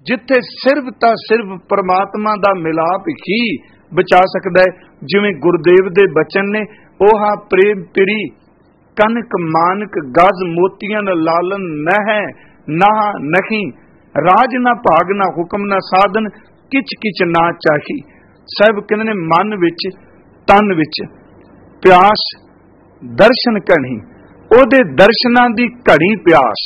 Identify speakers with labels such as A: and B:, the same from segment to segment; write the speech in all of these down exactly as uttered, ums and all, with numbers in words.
A: जिथे सिर्फ तां सिर्फ परमात्मा दा मिलाप ही बचा सकदा है। जिवें गुरुदेव दे बचन ने, ओहा प्रेम पिरी कनक मानक गज मोतियां न लालन न है ना नहीं, राज ना भाग ना हुक्म ना साधन किच किच ना चाही। साहब कहंदे ने मन विच तन विच प्यास दर्शन कणी, ओदे दर्शनां दी घड़ी प्यास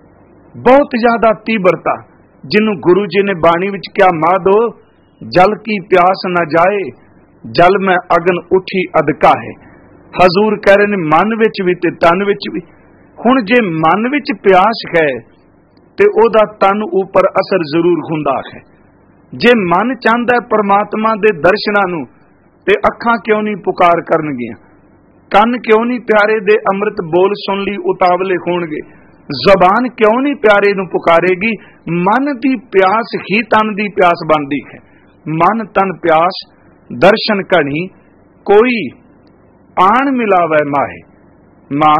A: बहुत ज्यादा तीव्रता, जिन्हों गुरु जी ने बाणी विच क्या माधो जल की प्यास न जाए, जल में अगन उठी अदका है। हजूर कह रहे ने मन विच भी ते तन विच भी। हुण जे मन विच प्यास है ते ओदा तन उपर असर जरूर हुंदा है। जे मन चाहता है परमात्मा दे दर्शनां नूं ते अखां क्यों नहीं पुकार करनगियां, कन क्यों नहीं प्यारे दे अमृत बोल सुन ली उतावले होणगे, जबान क्यों नहीं प्यारे नूं पुकारेगी। मन दी प्यास ही तन दी प्यास बनदी है। मन तन प्यास दर्शन घणी, कोई आन मिलावे माए। मां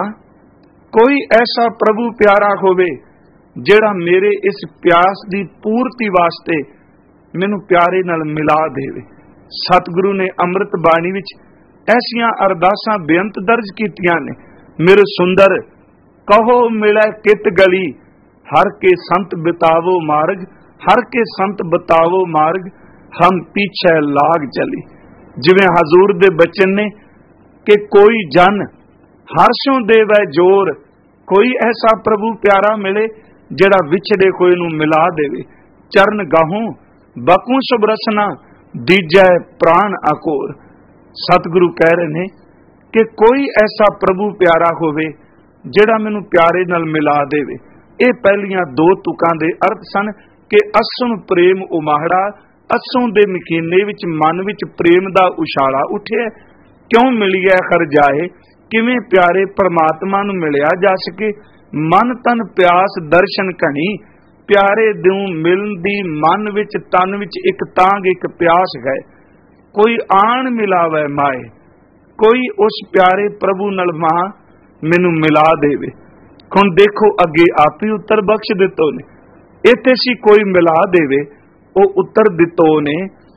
A: कोई ऐसा प्रभु प्यारा होवे जेड़ा मेरे इस प्यास दी पूर्ति वास्ते मैनू प्यारे नाल मिला देवे। सतगुरु ने अमृत बाणी विच ऐसियां अरदासां बेअंत दर्ज कीतियां ने। मेरे सुंदर कहो मिले कित गली, हर के संत बितावो मार्ग, हर के संत बतावो मार्ग, हम पीछे लाग चली। जिवें हजूर दे बचन ने कि कोई जन हर्षों देवे जोर, कोई ऐसा प्रभु प्यारा मिले जेड़ा विछड़े कोई नूं मिला देवे। चरण गाहूं बकू शुभ रसना, दीजै प्राण अकोर। सतगुरु कह रहे ने कि कोई ऐसा प्रभु प्यारा होवे जेड़ा मैनू प्यारे नाल मिला देवे। ये पहलियां दो तुकां दे अर्थ सन कि असुन प्रेम उमाहड़ा, असों दे मकीने विच मन विच प्रेम दा उछाला उठिया। क्यों मिलिया कर जाए, किवें प्यारे परमात्मा नूं मिलिया जा सके। मन तन प्यास दर्शन घणी, प्यारे दूं मिलन दी मन विच तन विच एक तांग एक प्यास है। कोई आन मिलावे माए, कोई उस प्यारे प्रभु नाल मां मैनू मिला देवे। हुण देखो अगे आप ही उत्तर बख्श दितो ने। इत्थे सी कोई मिला देवे, ओ उत्तर दितो ने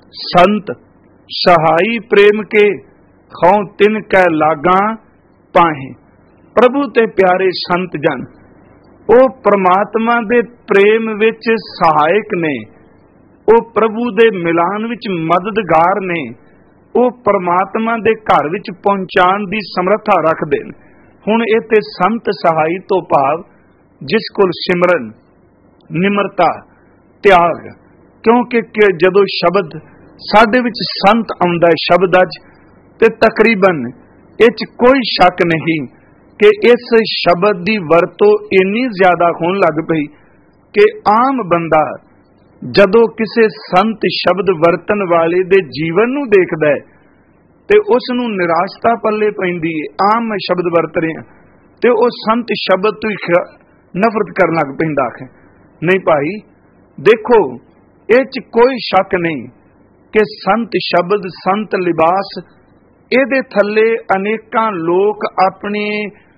A: संत सहाई प्रेम के, खौ तिन कै लागा पाहे। प्रभु ते प्यारे संत जन ओ परमात्मा दे प्रेम विच सहायक ने, ओ प्रभु दे मिलान विच मददगार ने, ओ परमात्मा दे घर विच पहुंचाण दी समर्था रखदे ने। हुण इत्थे संत सहाई तो भाव जिस कोल सिमरन निमरता त्याग, क्योंकि जदों शब्द साडे विच संत आउंदा है शब्द अज ते तकरीबन इच कोई शक नहीं कि इस शब्द दी वरतों इन्नी ज्यादा होण लग पई कि आम बंदा जदों किसे संत शब्द वरतन वाले दे जीवन नूं देखदा है ते उस नूं निराशता पल्ले पैंदी है। आम मैं शब्द वरत रहा ते वो संत शब्द तो ही नफरत करन लग पैंदा है। नहीं भाई देखो, इह कोई शक नहीं कि संत शब्द संत लिबास इहदे थल्ले अनेकां लोक अपनी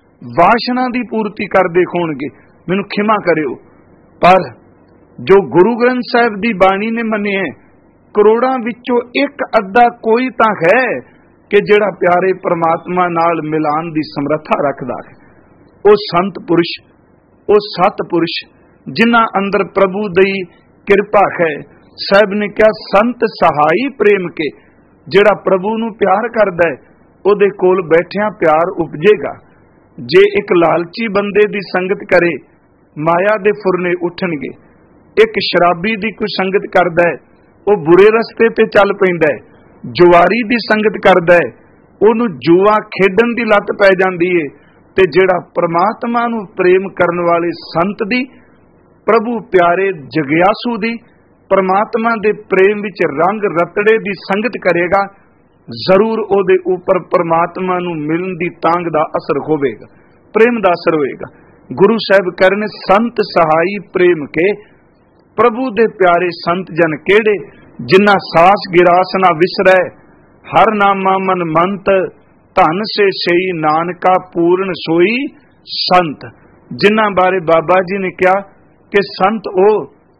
A: वासना दी पूर्ति करदे होणगे। मैनूं खिमा करिओ, पर जो गुरु ग्रंथ साहिब दी बाणी ने मन्निया करोड़ां विचों एक अद्धा कोई तां है कि जिहड़ा प्यारे परमात्मा नाल मिलान दी समर्था रखदा है। ओ संत पुरुष, ओ सत पुरुष जिन्हां अंदर प्रभु दी किरपा है। साहब ने क्या संत सहाई प्रेम के, जिहड़ा प्रभु नूं प्यार करदा है ओदे कोल बैठिया प्यार उपजेगा। जे एक लालची बंदे दी संगत करे माया दे फुरने उठणगे। एक शराबी दी कोई संगत करदा है वो बुरे रस्ते ते चल पैंदा है। जुआरी दी संगत करदा है ओनू जुआ खेडन दी लत पै जांदी है। ते जिहड़ा परमात्मा नूं प्रेम करन वाले संत दी, प्रभु प्यारे जगियासू दी, परमात्मा दे प्रेम विच रंग रतड़े दी संगत करेगा, जरूर ओदे उपर परमात्मा नूं मिलन दी तांग दा असर होवेगा, प्रेम दा असर होएगा। गुरु साहिब कहने संत सहाई प्रेम के, प्रभु दे प्यारे संत जन केड़े जिन्ना सास गिरास ना विसरै, हर नामा मन मंत, धन से सही नानका पूर्ण सोई संत। जिन्ना बारे बाबा जी ने कहा कि संत ओ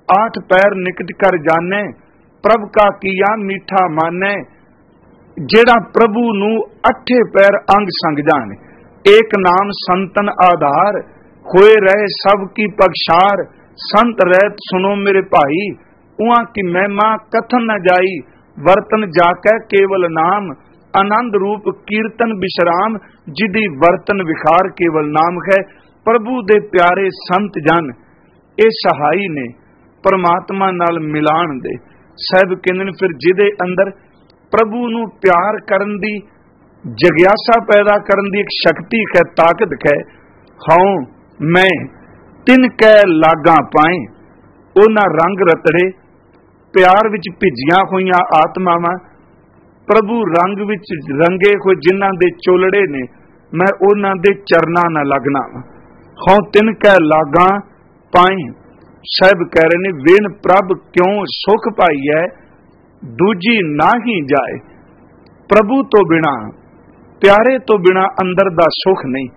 A: आठ पैर निकट कर जाने, प्रभ का किया मीठा माने। जेड़ा प्रभु नू अठे पैर अंग संग जाने, एक नाम संतन आधार, होए रहे सब की पगशार। संत रहत सुनो मेरे भाई, उहाँ की महिमा कथन न जाई। वर्तन जाकै केवल नाम, आनंद रूप कीर्तन विश्राम। जिदी वर्तन विखार केवल नाम है, प्रभु दे प्यारे संत जन। ये सहाई ने परमात्मा नाल मिलान दे। साहब कहंदे फिर जिदे अंदर प्रभु नू प्यार करन दी, जग्यासा पैदा करन दी एक शक्ति है, ताकत है। हां मैं तिन कै लागा पाए, उन्हां रंग रतड़े प्यार विच भिजियां होईयां आत्मावां। प्रभु रंग विच रंगे होए जिन्हां दे चोलड़े ने, मैं उन्हां दे चरनां ना लगना। हां तिन कै लागा पाए। साहब कह रहे ने वेन प्रभ क्यों सुख पाई है, दूजी ना ही जाए। प्रभु तो बिना, प्यारे तो बिना अंदर दा सुख नहीं।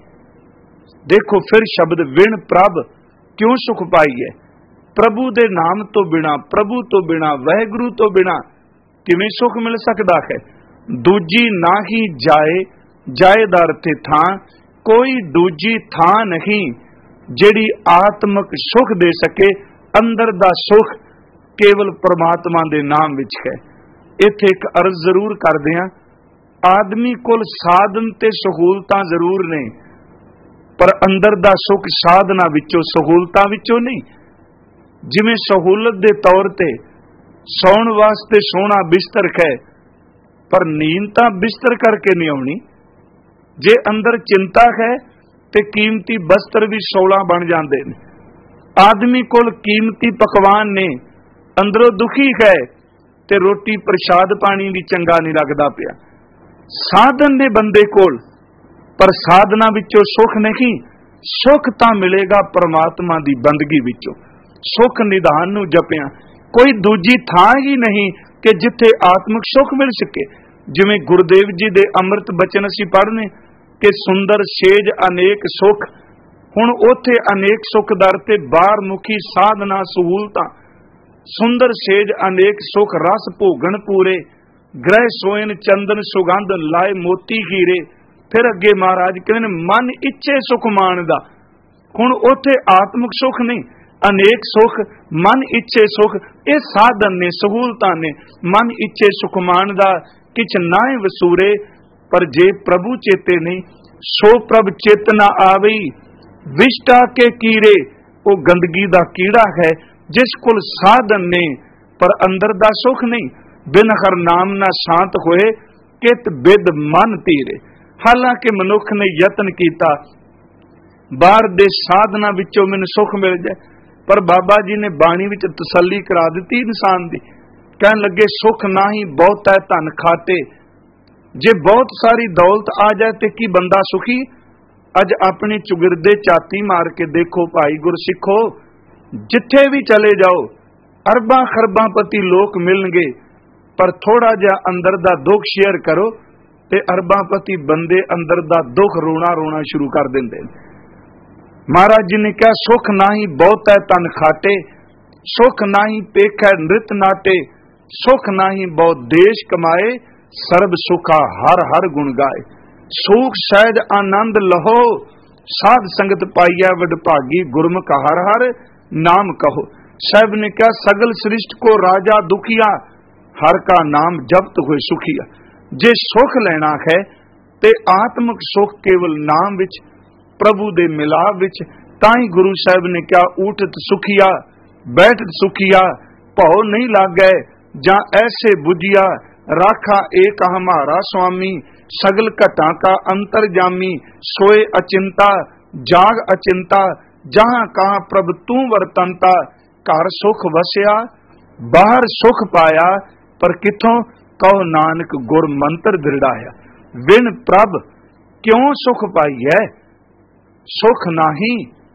A: देखो फिर शब्द विण प्रभ क्यों सुख पाई है। प्रभु दे नाम तो बिना, प्रभु तो बिना, वाहिगुरु तो बिना किवें सुख मिल सकता है। दूजी ना ही जाए, जाएदार थे थां, कोई दूजी थां नहीं जेड़ी आत्मक सुख दे सके। अंदर दा सुख केवल परमात्मा दे नाम विच है। इत्थे एक अर्ज जरूर करदे हां, आदमी कोल साधन ते सहूलतां जरूर ने, पर अंदर दा सुख साधना विचों सहूलतां विचों नहीं। जिवें सहूलत दे तौर ते सौण वास्ते सोहना बिस्तर है, पर नींद तां बिस्तर करके नहीं आउणी। जे अंदर चिंता है ते कीमती बस्तर भी सोलह बन जाते हैं। आदमी कोल कीमती पकवान ने, अंदरों दुखी है ते रोटी प्रसाद पानी भी चंगा नहीं लगता पिया। साधन ने बंदे कोल, पर साधना विचों सुख नहीं। सुख तां मिलेगा परमात्मा दी बंदगी विचों। सुख निधान नूं जपिया कोई दूजी थां ही नहीं कि जिथे आत्मिक सुख मिल सके। जिवें गुरुदेव जी दे अमृत बचन असीं पढ़ने कि सुंदर सेज अनेक सुख। हुण उथे अनेक सुख दर ते बाहर मुखी साधना सहूलतां। सुंदर सेज अनेक सुख रस भोगन पूरे, ग्रह सोयन चंदन सुगंध लाए मोती हीरे। फिर अगे महाराज कहते मन इच्छे सुख मानदा। हुण उथे आत्मिक सुख नहीं, अनेक सुख, मन इच्छे सुख। ये साधन ने, सहूलतां ने। मन इच्छे सुख मानदा किछ नाए वसूरे, पर जे प्रभु चेते नहीं सो प्रभ चेतना आवई। विष्टा के कीरे, वो गंदगी दा कीड़ा है जिस कुल साधन ने, पर अंदर दा सुख नहीं। बिन हर नाम ना शांत होए, कित बिद मन तीरे। हालांकि मनुख ने यतन किया बाहर दे साधना विचों मैनूं सुख मिल जाए, पर बाबा जी ने बाणी विच तसल्ली करा दी इंसान दी। कहन लगे सुख ना ही बहुत है धन खाते। जे बहुत सारी दौलत आ जाए तो की बंदा सुखी। अज अपनी चुगिरदे चाती मार के देखो भाई गुरसिखो, जिथे भी चले जाओ अरबां खरबां पति लोक मिलणगे, पर थोड़ा जा अंदर दा दुख शेयर करो ते अरबां पति बंदे अंदर दा दुख रोना रोना शुरू कर देंदे। महाराज जी ने कहा सुख ना ही बहुत है तन खाटे, सुख ना ही पेख है नृत नाटे। सुख ना ही बहुत देश कमाए, सर्ब सुखा हर हर गुण गाए। सुख सहज आनंद लहो, साध संगत पाइया वड भागी। गुरमुख हर हर नाम कहो। साहब ने कहा सगल सृष्टि को राजा दुखिया, हर का नाम जपत हुए सुखिया। जे सुख लेना है ते आत्मिक सुख केवल नाम विच, प्रभु दे मिलाप विच। ताई गुरु साहब ने क्या उठत सुखिया, बैठत सुखिया। भौ नहीं लागै जा ऐसे बुझिया, राखा एक हमारा स्वामी। सगल घटा का अंतर जामी, सोए अचिंता जाग अचिंता। जहां कहा प्रभ तू वर्तनता, घर सुख वसिया बाहर सुख पाया। पर किथों कहो नानक गुर मंत्र दृढ़ाया। बिन प्रभ क्यों सुख पाई है, सुख नाही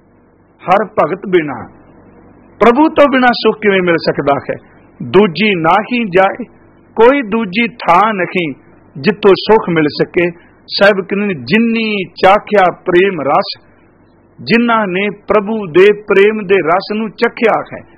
A: हर भगत बिना। प्रभु तो बिना सुख किवें मिल सकता है। दूजी ना ही जाए, कोई दूजी था नहीं जितो सुख मिल सके। साहब कहने जिन्नी चाख्या प्रेम रस, जिन्हां ने प्रभु दे प्रेम दे रस नूं चखिया है,